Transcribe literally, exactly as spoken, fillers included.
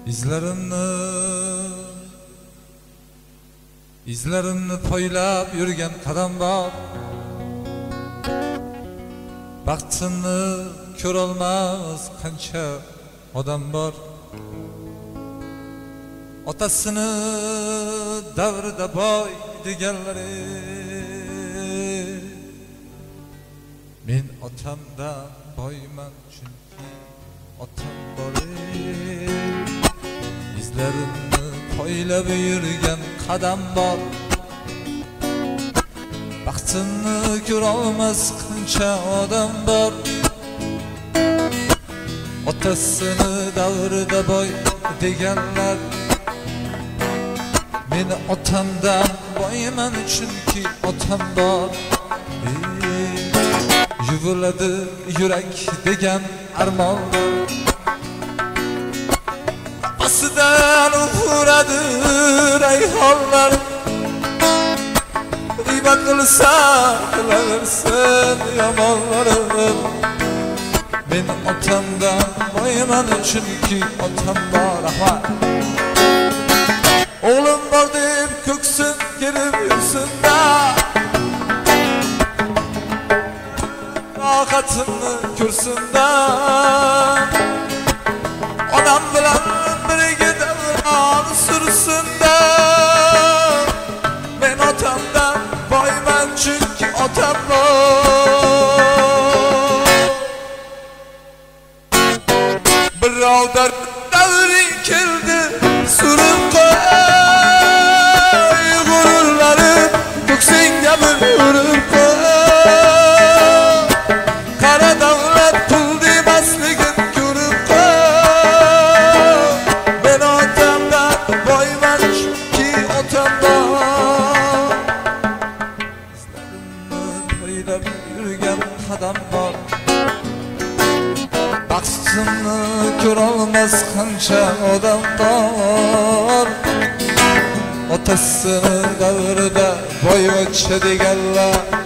İzlerimni İzlerimni poylab yurgan qadam bor. Baxtini ko'rolmas qancha odam bor. Otasini davrida boy deganlari, men otamdan boyman chunki otam bor. İzlerimni poylab yurgan qadam bor. Baxtini ko'rolmas qancha odam bor. Otasini davrida boy deganlar, men otamdan boyman chunki otam bor. Yuviladi yurak degan armonlar, qafasidan uradi rayhonlar. G'iybat qilsa qilaversin yomonlarim, men otamdan boyman chunki otam bor. Rahmat. Oğlum bor deb ko'ksin kelib yursin-da, rohatimni ko'rsin-da. Onam bilan birga davron sursin-da, men otamdan boyman chunki otam bor. Birovlar davring keldi surib qo'y, g'ururlarim ko'ksingga bir urib qo'y. Qara davlat pul demasligin ko'rib qo'y, men otamdan boyman chunki otam bor. İzlerimni poylab yurgan qadam bor. Baxtimni ko'rolmas qancha odam bor. Otasini davrida boyvachcha deganlar,